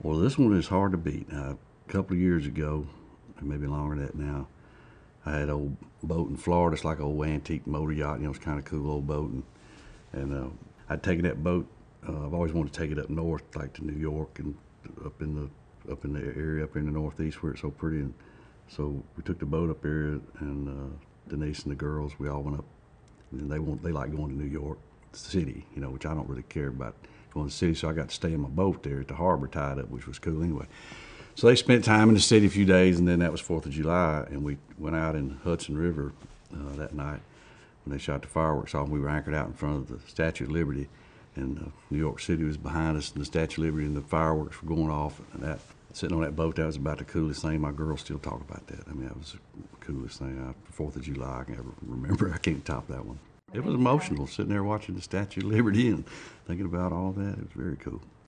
Well, this one is hard to beat. A couple of years ago, maybe longer than that now, I had an old boat in Florida. It's like an old antique motor yacht. It's kind of cool old boat. And I'd taken that boat. I've always wanted to take it up north, like to New York and up in the area up in the Northeast where it's so pretty. And so we took the boat up there, and Denise and the girls, we all went up. And they like going to New York City, which I don't really care about going to the city. So I got to stay in my boat there at the harbor tied up, which was cool anyway. So they spent time in the city a few days, and then that was 4th of July, and we went out in Hudson River that night when they shot the fireworks off. We were anchored out in front of the Statue of Liberty, and New York City was behind us, and the Statue of Liberty and the fireworks were going off. And that sitting on that boat, that was about the coolest thing. My girls still talk about that. I mean, that was the coolest thing. 4th of July I can ever remember. I can't top that one. It was emotional sitting there watching the Statue of Liberty and thinking about all that. It was very cool.